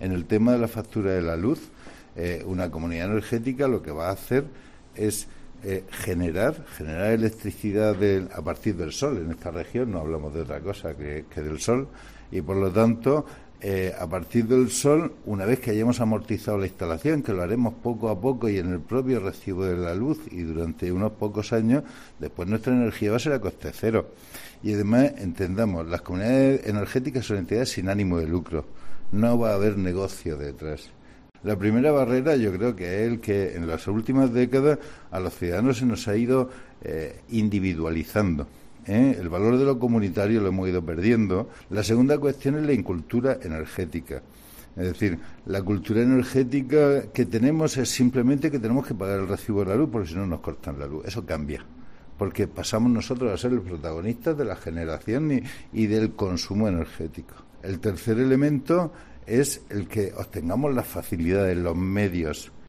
En el tema de la factura de la luz, una comunidad energética lo que va a hacer es generar electricidad a partir del sol. En esta región no hablamos de otra cosa que del sol, y por lo tanto a partir del sol, una vez que hayamos amortizado la instalación, que lo haremos poco a poco y en el propio recibo de la luz y durante unos pocos años, después nuestra energía va a ser a coste cero. Y además, entendamos, las comunidades energéticas son entidades sin ánimo de lucro, no va a haber negocio detrás. La primera barrera yo creo que es el que en las últimas décadas a los ciudadanos se nos ha ido individualizando. El valor de lo comunitario lo hemos ido perdiendo. La segunda cuestión es la incultura energética. Es decir, la cultura energética que tenemos es simplemente que tenemos que pagar el recibo de la luz porque si no nos cortan la luz. Eso cambia, porque pasamos nosotros a ser los protagonistas de la generación y del consumo energético. El tercer elemento es el que obtengamos las facilidades, los medios